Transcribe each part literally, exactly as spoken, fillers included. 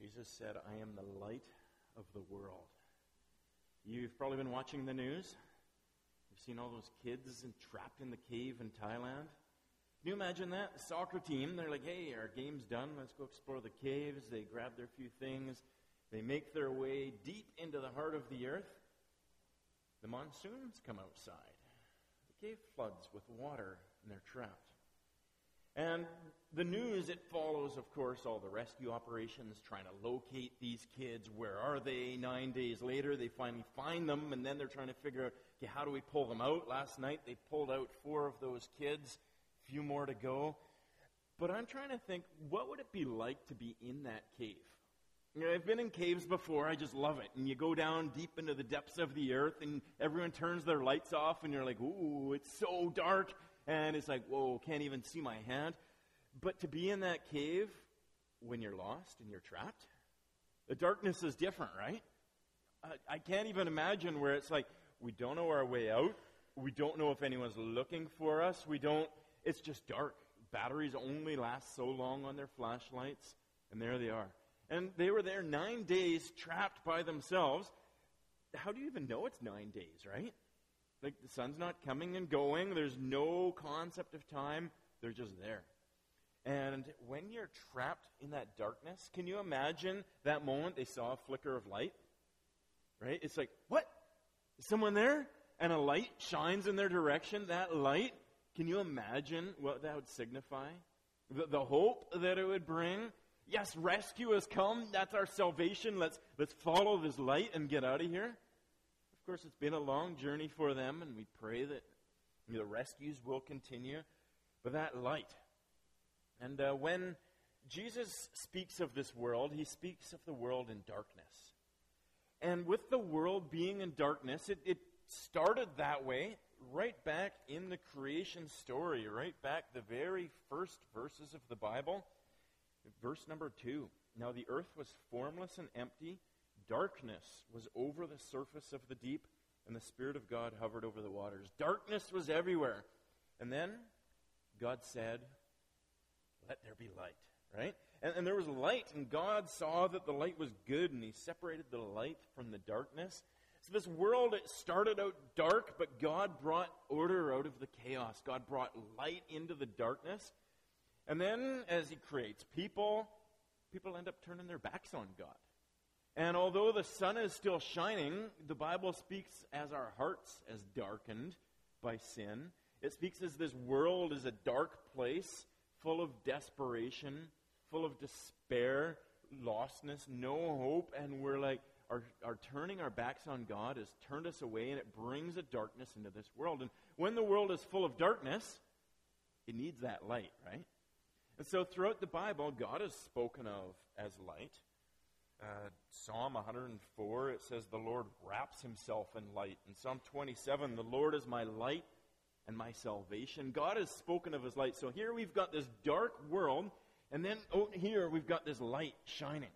Jesus said, I am the light of the world. You've probably been watching the news. You've seen all those kids trapped in the cave in Thailand. Can you imagine that? The soccer team, they're like, hey, our game's done. Let's go explore the caves. They grab their few things. They make their way deep into the heart of the earth. The monsoons come outside. The cave floods with water, and they're trapped. And the news, it follows, of course, all the rescue operations, trying to locate these kids. Where are they? Nine days later, they finally find them, and then they're trying to figure out, okay, how do we pull them out? Last night, they pulled out four of those kids. A few more to go. But I'm trying to think, what would it be like to be in that cave? You know, I've been in caves before. I just love it. And you go down deep into the depths of the earth, and everyone turns their lights off, and you're like, ooh, it's so dark. And it's like, whoa, can't even see my hand. But to be in that cave when you're lost and you're trapped, the darkness is different, right? I, I can't even imagine where it's like, we don't know our way out. We don't know if anyone's looking for us. We don't, it's just dark. Batteries only last so long on their flashlights. And there they are. And they were there nine days trapped by themselves. How do you even know it's nine days, right? Like, the sun's not coming and going. There's no concept of time. They're just there. And when you're trapped in that darkness, can you imagine that moment they saw a flicker of light? Right? It's like, what? Is someone there? And a light shines in their direction. That light, can you imagine what that would signify? The, the hope that it would bring? Yes, rescue has come. That's our salvation. Let's, let's follow this light and get out of here. Of course, it's been a long journey for them, and we pray that the rescues will continue. But that light. And uh, when Jesus speaks of this world, he speaks of the world in darkness. And with the world being in darkness, it, it started that way right back in the creation story, right back the very first verses of the Bible. Verse number two. Now the earth was formless and empty. Darkness was over the surface of the deep, and the Spirit of God hovered over the waters. Darkness was everywhere. And then God said, let there be light, right? And, and there was light, and God saw that the light was good, and he separated the light from the darkness. So this world, it started out dark, but God brought order out of the chaos. God brought light into the darkness. And then as he creates people, people end up turning their backs on God. And although the sun is still shining, the Bible speaks as our hearts as darkened by sin. It speaks as this world is a dark place, full of desperation, full of despair, lostness, no hope. And we're like, our, our turning our backs on God has turned us away, and it brings a darkness into this world. And when the world is full of darkness, it needs that light, right? And so throughout the Bible, God is spoken of as light. Uh, Psalm one hundred four, it says, the Lord wraps himself in light. In Psalm twenty-seven, the Lord is my light and my salvation. God has spoken of his light. So here we've got this dark world, and then out here we've got this light shining.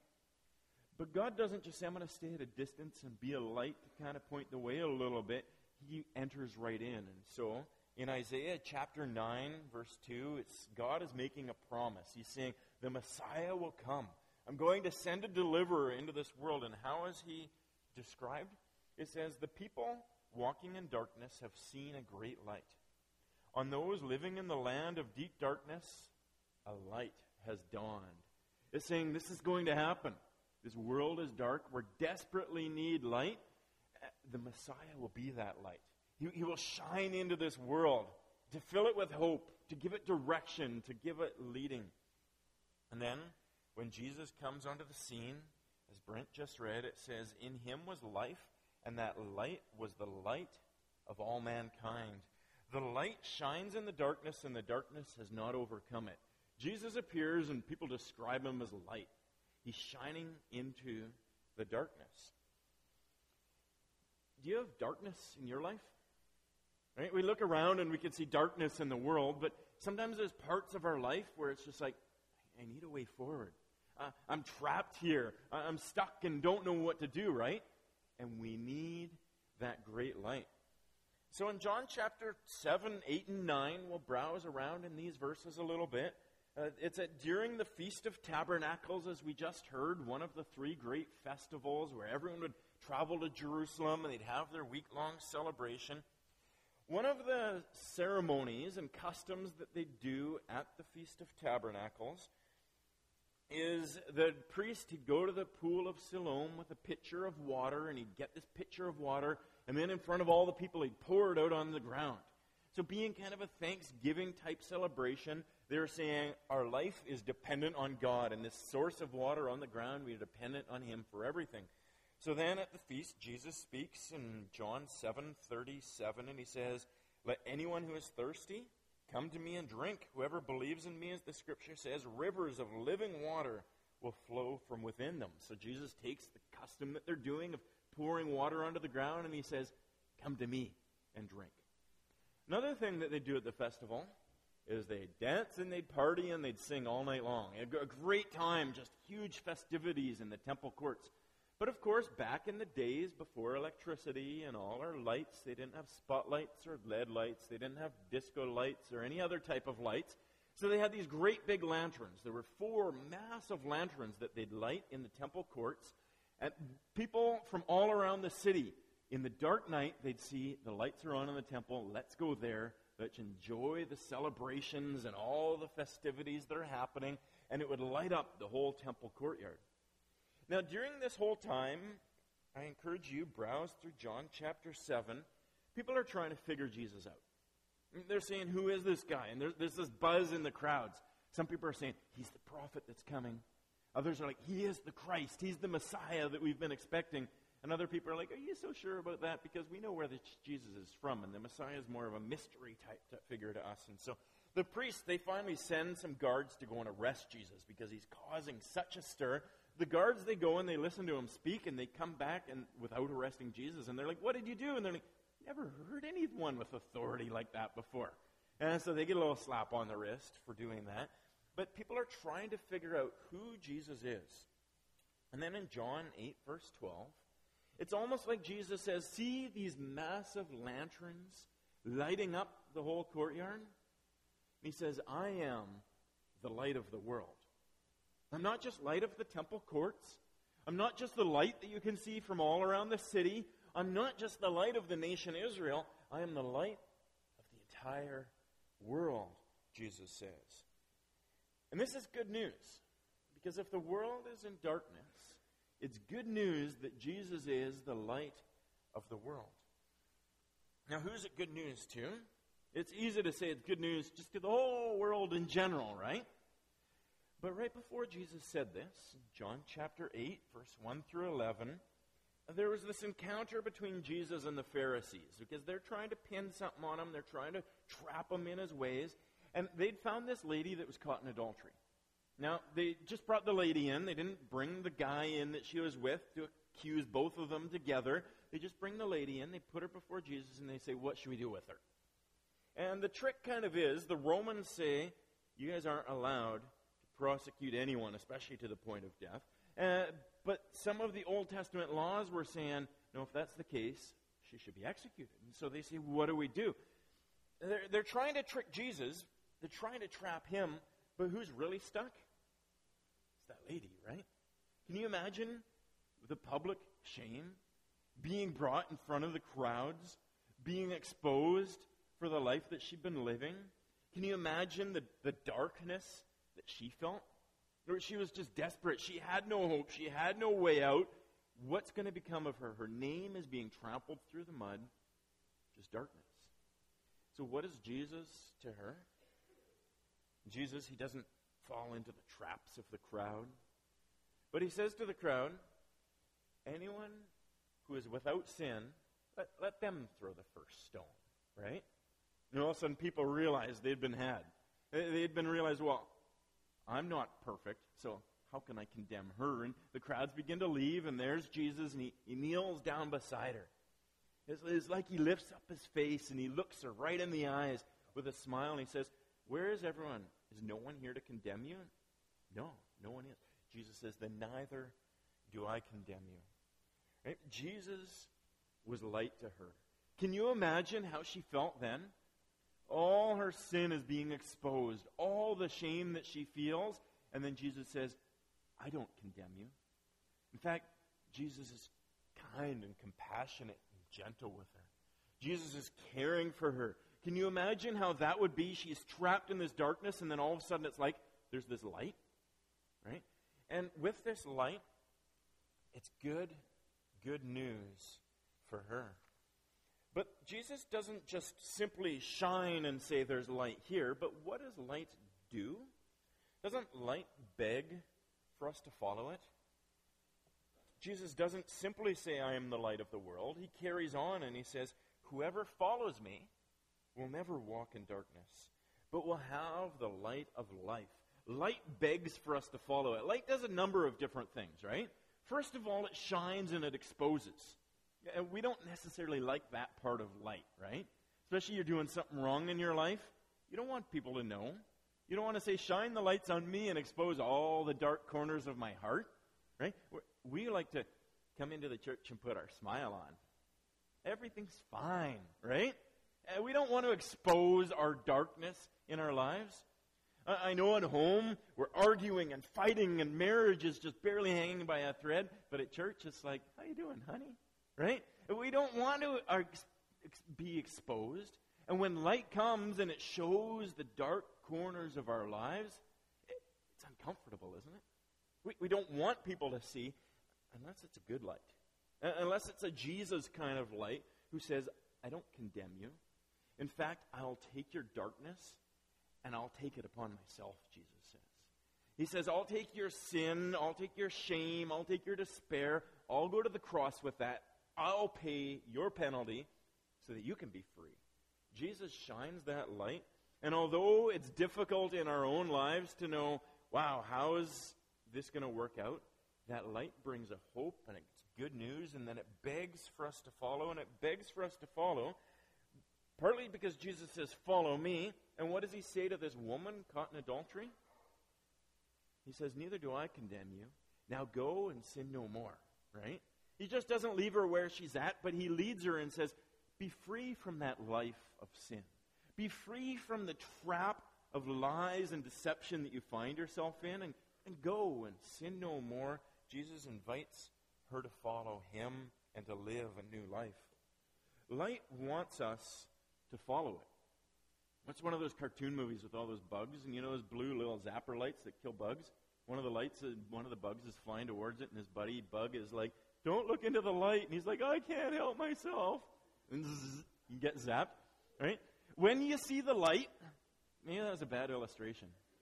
But God doesn't just say, I'm going to stay at a distance and be a light to kind of point the way a little bit. He enters right in. And so in Isaiah chapter nine, verse two, it's God is making a promise. He's saying, the Messiah will come. I'm going to send a deliverer into this world. And how is he described? It says, the people walking in darkness have seen a great light. On those living in the land of deep darkness, a light has dawned. It's saying this is going to happen. This world is dark. We desperately need light. The Messiah will be that light. He, he will shine into this world to fill it with hope, to give it direction, to give it leading. And then, when Jesus comes onto the scene, as Brent just read, it says, in him was life, and that light was the light of all mankind. The light shines in the darkness, and the darkness has not overcome it. Jesus appears, and people describe him as light. He's shining into the darkness. Do you have darkness in your life? Right? We look around and we can see darkness in the world, but sometimes there's parts of our life where it's just like, I need a way forward. Uh, I'm trapped here. I'm stuck and don't know what to do, right? And we need that great light. So in John chapter seven, eight, and nine, we'll browse around in these verses a little bit. Uh, it's at, during the Feast of Tabernacles, as we just heard, one of the three great festivals where everyone would travel to Jerusalem and they'd have their week-long celebration. One of the ceremonies and customs that they do at the Feast of Tabernacles is the priest, he'd go to the pool of Siloam with a pitcher of water, and he'd get this pitcher of water, and then in front of all the people, he'd pour it out on the ground. So being kind of a Thanksgiving-type celebration, they're saying our life is dependent on God, and this source of water on the ground, we're dependent on Him for everything. So then at the feast, Jesus speaks in John seven thirty-seven, and He says, "Let anyone who is thirsty come to me and drink. Whoever believes in me, as the Scripture says, rivers of living water will flow from within them." So Jesus takes the custom that they're doing of pouring water onto the ground, and He says, "Come to me and drink." Another thing that they do at the festival is they'd dance and they'd party and they'd sing all night long. A great time, just huge festivities in the temple courts. But of course, back in the days before electricity and all our lights, they didn't have spotlights or L E D lights. They didn't have disco lights or any other type of lights. So they had these great big lanterns. There were four massive lanterns that they'd light in the temple courts. And people from all around the city, in the dark night, they'd see the lights are on in the temple. Let's go there. Let's enjoy the celebrations and all the festivities that are happening. And it would light up the whole temple courtyard. Now, during this whole time, I encourage you, browse through John chapter seven. People are trying to figure Jesus out. They're saying, who is this guy? And there's, there's this buzz in the crowds. Some people are saying, he's the prophet that's coming. Others are like, he is the Christ. He's the Messiah that we've been expecting. And other people are like, are you so sure about that? Because we know where the Jesus is from, and the Messiah is more of a mystery type figure to us. And so the priests, they finally send some guards to go and arrest Jesus because he's causing such a stir. The guards, they go and they listen to him speak, and they come back and without arresting Jesus. And they're like, what did you do? And they're like, never heard anyone with authority like that before. And so they get a little slap on the wrist for doing that. But people are trying to figure out who Jesus is. And then in John eight, verse twelve, it's almost like Jesus says, see these massive lanterns lighting up the whole courtyard? And he says, I am the light of the world. I'm not just light of the temple courts. I'm not just the light that you can see from all around the city. I'm not just the light of the nation Israel. I am the light of the entire world, Jesus says. And this is good news, because if the world is in darkness, it's good news that Jesus is the light of the world. Now, who's it good news to? It's easy to say it's good news just to the whole world in general, right? But right before Jesus said this, John chapter eight, verse one through eleven, there was this encounter between Jesus and the Pharisees, because they're trying to pin something on him. They're trying to trap him in his ways. And they'd found this lady that was caught in adultery. Now, they just brought the lady in. They didn't bring the guy in that she was with to accuse both of them together. They just bring the lady in. They put her before Jesus, and they say, what should we do with her? And the trick kind of is, the Romans say, you guys aren't allowed to prosecute anyone, especially to the point of death. Uh, but some of the Old Testament laws were saying, no, if that's the case, she should be executed. And so they say, what do we do? They're, they're trying to trick Jesus. They're trying to trap him. But who's really stuck? It's that lady, right? Can you imagine the public shame? Being brought in front of the crowds? Being exposed for the life that she'd been living? Can you imagine the, the darkness that she felt? Or she was just desperate. She had no hope. She had no way out. What's going to become of her? Her name is being trampled through the mud. Just darkness. So what is Jesus to her? Jesus, he doesn't fall into the traps of the crowd. But he says to the crowd, anyone who is without sin, let, let them throw the first stone, right? And all of a sudden people realized they'd been had. They'd been realized, well, I'm not perfect, so how can I condemn her? And the crowds begin to leave, and there's Jesus, and he, he kneels down beside her. It's, it's like he lifts up his face, and he looks her right in the eyes with a smile, and he says, where is everyone? Is no one here to condemn you? No, no one is. Jesus says, then neither do I condemn you. Right? Jesus was light to her. Can you imagine how she felt then? All her sin is being exposed, all the shame that she feels. And then Jesus says, I don't condemn you. In fact, Jesus is kind and compassionate and gentle with her. Jesus is caring for her. Can you imagine how that would be? She's trapped in this darkness, and then all of a sudden it's like there's this light, right? And with this light, it's good, good news for her. But Jesus doesn't just simply shine and say there's light here, but what does light do? Doesn't light beg for us to follow it? Jesus doesn't simply say, I am the light of the world. He carries on and he says, whoever follows me will never walk in darkness, but will have the light of life. Light begs for us to follow it. Light does a number of different things, right? First of all, it shines and it exposes. And we don't necessarily like that part of light, right? Especially you're doing something wrong in your life. You don't want people to know. You don't want to say, shine the lights on me and expose all the dark corners of my heart, right? We like to come into the church and put our smile on. Everything's fine, right? And we don't want to expose our darkness in our lives. I know at home we're arguing and fighting and marriage is just barely hanging by a thread, but at church it's like, how you doing, honey? Right? We don't want to uh, ex- be exposed. And when light comes and it shows the dark corners of our lives, it, it's uncomfortable, isn't it? We, we don't want people to see unless it's a good light. Uh, unless it's a Jesus kind of light who says, I don't condemn you. In fact, I'll take your darkness and I'll take it upon myself, Jesus says. He says, I'll take your sin, I'll take your shame, I'll take your despair, I'll go to the cross with that. I'll pay your penalty so that you can be free. Jesus shines that light. And although it's difficult in our own lives to know, wow, how is this going to work out? That light brings a hope and it's good news, and then it begs for us to follow, and it begs for us to follow, partly because Jesus says, follow me. And what does he say to this woman caught in adultery? He says, neither do I condemn you. Now go and sin no more, right? He just doesn't leave her where she's at, but he leads her and says, be free from that life of sin. Be free from the trap of lies and deception that you find yourself in, and, and go and sin no more. Jesus invites her to follow him and to live a new life. Light wants us to follow it. What's one of those cartoon movies with all those bugs, and you know those blue little zapper lights that kill bugs? One of the lights, uh, one of the bugs is flying towards it, and his buddy bug is like, don't look into the light. And he's like, I can't help myself. And zzz, you get zapped, right? When you see the light, maybe that was a bad illustration.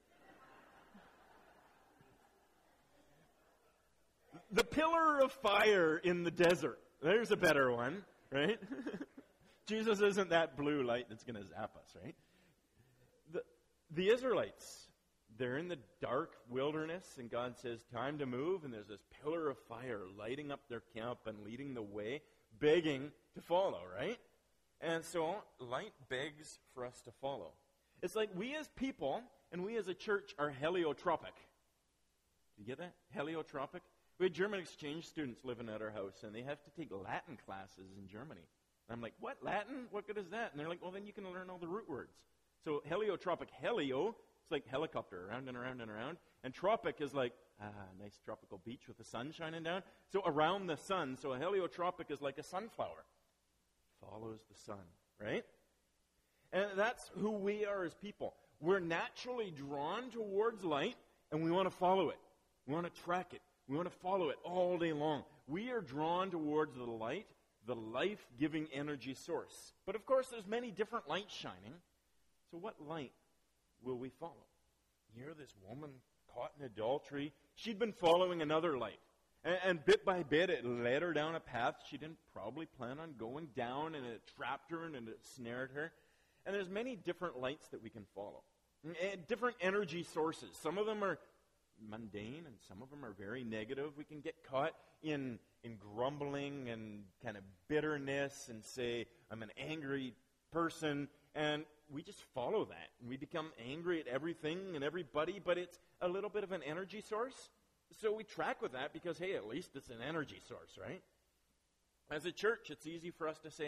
The pillar of fire in the desert. There's a better one, right? Jesus isn't that blue light that's going to zap us, right? The, the Israelites, they're in the dark wilderness, and God says, time to move, and there's this pillar of fire lighting up their camp and leading the way, begging to follow, right? And so, light begs for us to follow. It's like we as people, and we as a church, are heliotropic. Do you get that? Heliotropic? We had German exchange students living at our house, and they have to take Latin classes in Germany. And I'm like, what, Latin? What good is that? And they're like, well, then you can learn all the root words. So heliotropic, helio, it's like helicopter, around and around and around. And tropic is like, ah, nice tropical beach with the sun shining down. So around the sun, so a heliotropic is like a sunflower. Follows the sun, right? And that's who we are as people. We're naturally drawn towards light, and we want to follow it. We want to track it. We want to follow it all day long. We are drawn towards the light, the life-giving energy source. But of course, there's many different lights shining. So what light will we follow? Here, this woman caught in adultery, she'd been following another light. And, and bit by bit, it led her down a path she didn't probably plan on going down, and it trapped her and it snared her. And there's many different lights that we can follow. And different energy sources. Some of them are mundane, and some of them are very negative. We can get caught in in grumbling and kind of bitterness and say, I'm an angry person, and we just follow that. And we become angry at everything and everybody, but it's a little bit of an energy source. So we track with that because, hey, at least it's an energy source, right? As a church, it's easy for us to say,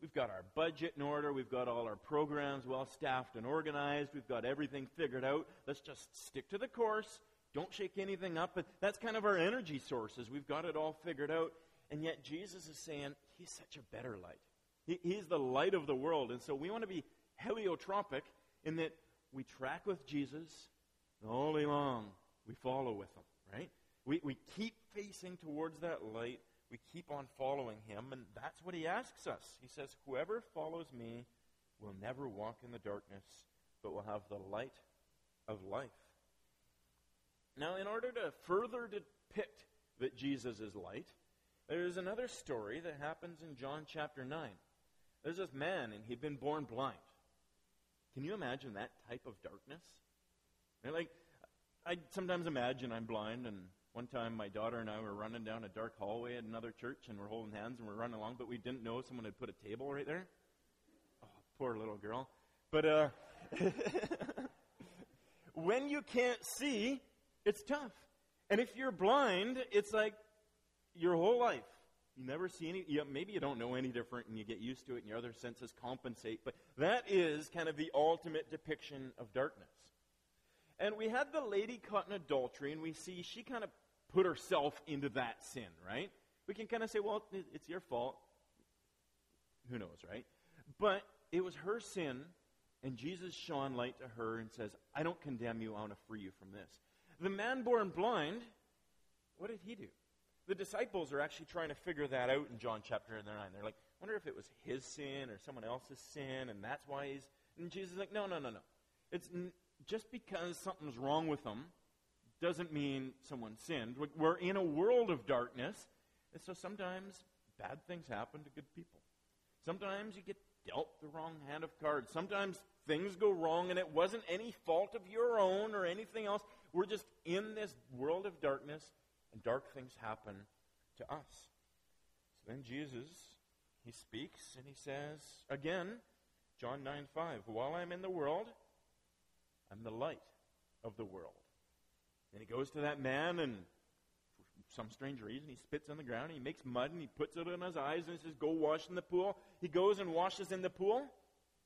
We've got our budget in order. We've got all our programs well staffed and organized. We've got everything figured out. Let's just stick to the course. Don't shake anything up. But that's kind of our energy sources. We've got it all figured out. And yet Jesus is saying he's such a better light. He, he's the light of the world. And so we want to be heliotropic in that we track with Jesus all day long. We follow with him, right? We, we keep facing towards that light. We keep on following him, and that's what he asks us. He says, whoever follows me will never walk in the darkness, but will have the light of life. Now, in order to further depict that Jesus is light, there's another story that happens in John chapter nine. There's this man, and he'd been born blind. Can you imagine that type of darkness? And like, I sometimes imagine I'm blind, and one time my daughter and I were running down a dark hallway at another church, and we're holding hands, and we're running along, but we didn't know someone had put a table right there. Oh, poor little girl. But uh, when you can't see, it's tough. And if you're blind, it's like your whole life. You never see any, you, maybe you don't know any different and you get used to it and your other senses compensate, but that is kind of the ultimate depiction of darkness. And we had the lady caught in adultery, and we see she kind of put herself into that sin, right? We can kind of say, well, it's your fault. Who knows, right? But it was her sin, and Jesus shone light to her and says, I don't condemn you, I want to free you from this. The man born blind, what did he do? The disciples are actually trying to figure that out in John chapter nine. They're like, I wonder if it was his sin or someone else's sin, and that's why he's... And Jesus is like, no, no, no, no. It's n- just because something's wrong with them doesn't mean someone sinned. We're in a world of darkness, and so sometimes bad things happen to good people. Sometimes you get dealt the wrong hand of cards. Sometimes things go wrong, and it wasn't any fault of your own or anything else. We're just in this world of darkness, and dark things happen to us. So then Jesus, he speaks, and he says, again, John nine five, while I'm in the world, I'm the light of the world. And he goes to that man, and for some strange reason, he spits on the ground, and he makes mud, and he puts it in his eyes, and he says, go wash in the pool. He goes and washes in the pool, and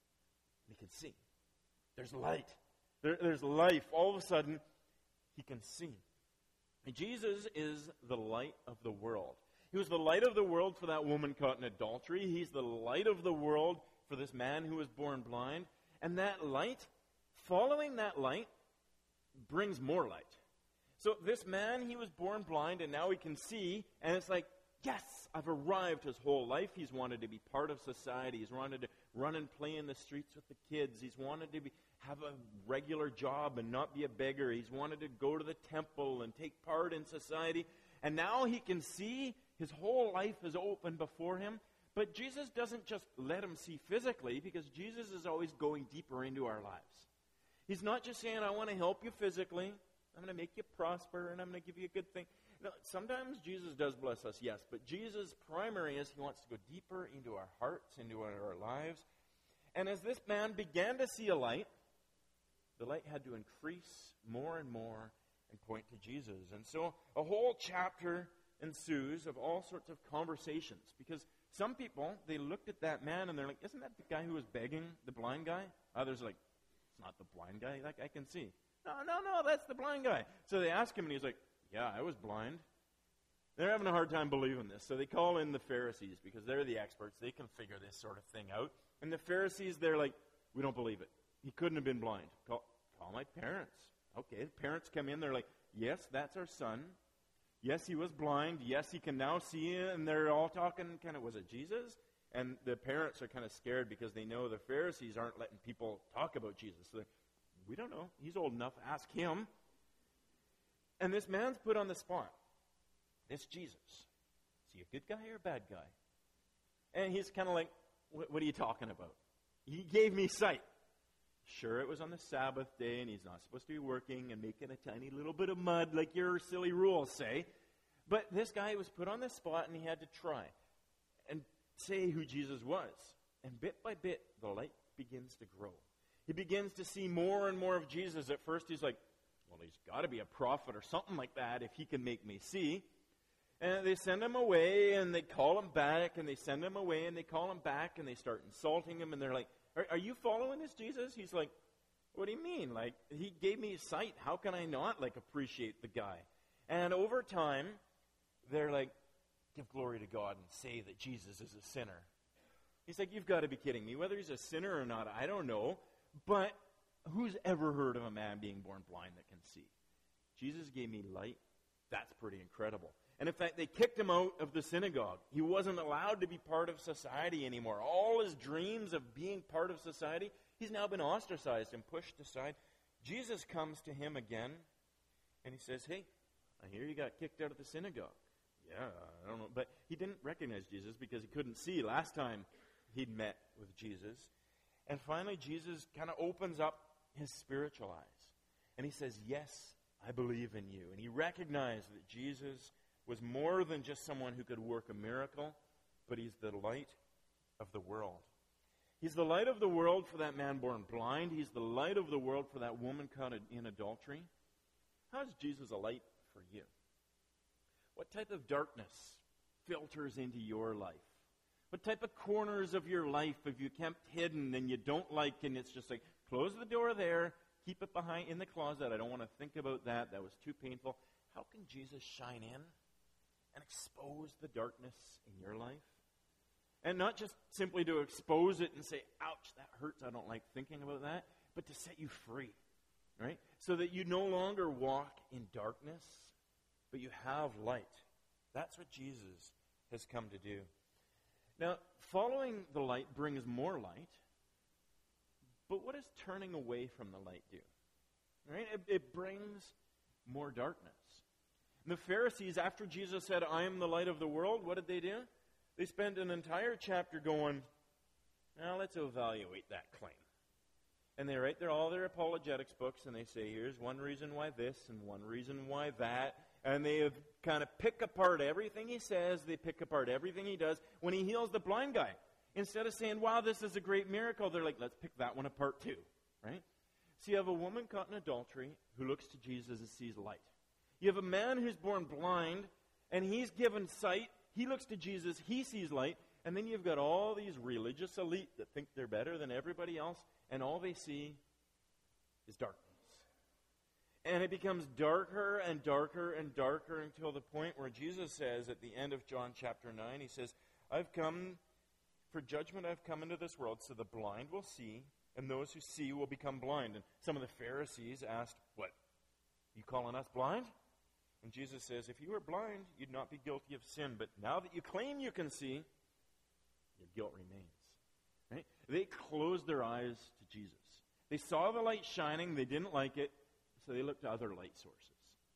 he can see. There's light. There, there's life. All of a sudden, he can see. And Jesus is the light of the world. He was the light of the world for that woman caught in adultery. He's the light of the world for this man who was born blind. And that light, following that light, brings more light. So this man, he was born blind, and now he can see, and it's like, yes, I've arrived. His whole life he's wanted to be part of society. He's wanted to run and play in the streets with the kids. He's wanted to be, have a regular job and not be a beggar. He's wanted to go to the temple and take part in society. And now he can see. His whole life is open before him. But Jesus doesn't just let him see physically, because Jesus is always going deeper into our lives. He's not just saying, I want to help you physically. I'm going to make you prosper, and I'm going to give you a good thing. No, sometimes Jesus does bless us, yes, but Jesus' primary is he wants to go deeper into our hearts, into our lives. And as this man began to see a light, the light had to increase more and more and point to Jesus. And so a whole chapter ensues of all sorts of conversations, because some people, they looked at that man and they're like, isn't that the guy who was begging, the blind guy? Others are like, it's not the blind guy, like I can see. No, no, no, that's the blind guy. So they ask him, and he's like, yeah, I was blind. They're having a hard time believing this. So they call in the Pharisees, because they're the experts. They can figure this sort of thing out. And the Pharisees, they're like, we don't believe it. He couldn't have been blind. Call, call my parents. Okay, the parents come in. They're like, yes, that's our son. Yes, he was blind. Yes, he can now see. And they're all talking kind of, was it Jesus? And the parents are kind of scared, because they know the Pharisees aren't letting people talk about Jesus. So we don't know. He's old enough. Ask him. And this man's put on the spot. It's Jesus. Is he a good guy or a bad guy? And he's kind of like, what, what are you talking about? He gave me sight. Sure, it was on the Sabbath day, and he's not supposed to be working and making a tiny little bit of mud like your silly rules say. But this guy was put on the spot, and he had to try and say who Jesus was. And bit by bit, the light begins to grow. He begins to see more and more of Jesus. At first, he's like, well, he's got to be a prophet or something like that if he can make me see. And they send him away, and they call him back, and they send him away, and they call him back, and they start insulting him, and they're like, are, are you following this Jesus? He's like, what do you mean? Like, he gave me sight. How can I not, like, appreciate the guy? And over time, they're like, give glory to God and say that Jesus is a sinner. He's like, you've got to be kidding me. Whether he's a sinner or not, I don't know. But who's ever heard of a man being born blind that can see? Jesus gave me light. That's pretty incredible. And in fact, they kicked him out of the synagogue. He wasn't allowed to be part of society anymore. All his dreams of being part of society, he's now been ostracized and pushed aside. Jesus comes to him again, and he says, hey, I hear you got kicked out of the synagogue. Yeah, I don't know. But he didn't recognize Jesus because he couldn't see last time he'd met with Jesus. And finally, Jesus kind of opens up his spiritual eyes. And he says, yes, I believe in you. And he recognized that Jesus was more than just someone who could work a miracle, but he's the light of the world. He's the light of the world for that man born blind. He's the light of the world for that woman caught in adultery. How is Jesus a light for you? What type of darkness filters into your life? What type of corners of your life have you kept hidden and you don't like, and it's just like, close the door there, keep it behind in the closet. I don't want to think about that. That was too painful. How can Jesus shine in and expose the darkness in your life? And not just simply to expose it and say, ouch, that hurts, I don't like thinking about that, but to set you free, right? So that you no longer walk in darkness, but you have light. That's what Jesus has come to do. Now, following the light brings more light, but what does turning away from the light do? Right? It, it brings more darkness. And the Pharisees, after Jesus said, I am the light of the world, what did they do? They spent an entire chapter going, now let's evaluate that claim. And they write their, all their apologetics books, and they say, here's one reason why this, and one reason why that. And they have kind of pick apart everything he says. They pick apart everything he does. When he heals the blind guy, instead of saying, wow, this is a great miracle, they're like, let's pick that one apart too, right? So you have a woman caught in adultery who looks to Jesus and sees light. You have a man who's born blind, and he's given sight. He looks to Jesus, he sees light. And then you've got all these religious elite that think they're better than everybody else, and all they see is darkness. And it becomes darker and darker and darker until the point where Jesus says at the end of John chapter nine, he says, I've come, for judgment I've come into this world, so the blind will see, and those who see will become blind. And some of the Pharisees asked, what, you calling us blind? And Jesus says, if you were blind, you'd not be guilty of sin. But now that you claim you can see, your guilt remains. Right? They closed their eyes to Jesus. They saw the light shining. They didn't like it, so they looked to other light sources.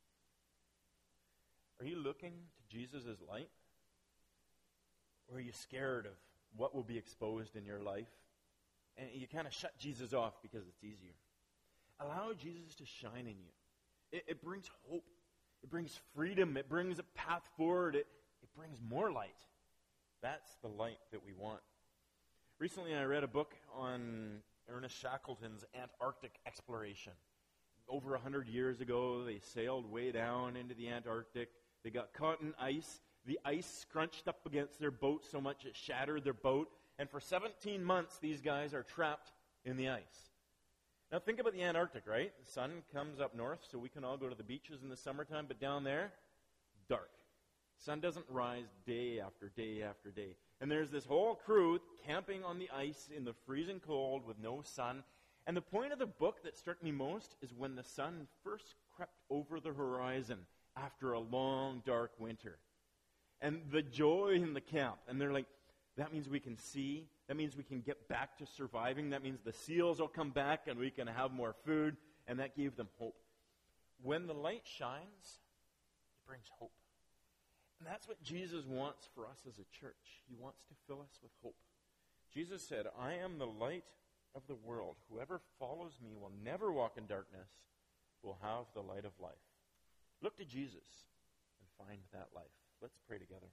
Are you looking to Jesus as light? Or are you scared of what will be exposed in your life? And you kind of shut Jesus off because it's easier. Allow Jesus to shine in you. It, it brings hope. It brings freedom. It brings a path forward. It, it brings more light. That's the light that we want. Recently, I read a book on Ernest Shackleton's Antarctic exploration. Over a hundred years ago, they sailed way down into the Antarctic. They got caught in ice. The ice scrunched up against their boat so much it shattered their boat. And for seventeen months, these guys are trapped in the ice. Now think about the Antarctic, right? The sun comes up north, so we can all go to the beaches in the summertime, but down there, dark. Sun doesn't rise day after day after day. And there's this whole crew camping on the ice in the freezing cold with no sun. And the point of the book that struck me most is when the sun first crept over the horizon after a long, dark winter. And the joy in the camp. And they're like, that means we can see. That means we can get back to surviving. That means the seals will come back and we can have more food. And that gave them hope. When the light shines, it brings hope. And that's what Jesus wants for us as a church. He wants to fill us with hope. Jesus said, I am the light of the world. Whoever follows me will never walk in darkness, will have the light of life. Look to Jesus and find that life. Let's pray together.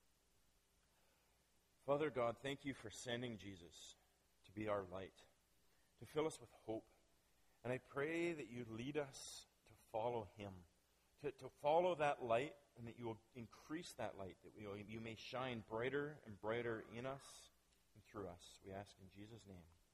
Father God, thank you for sending Jesus to be our light, to fill us with hope. And I pray that you lead us to follow him, to, to follow that light, and that you will increase that light, that we, you may shine brighter and brighter in us and through us. We ask in Jesus' name.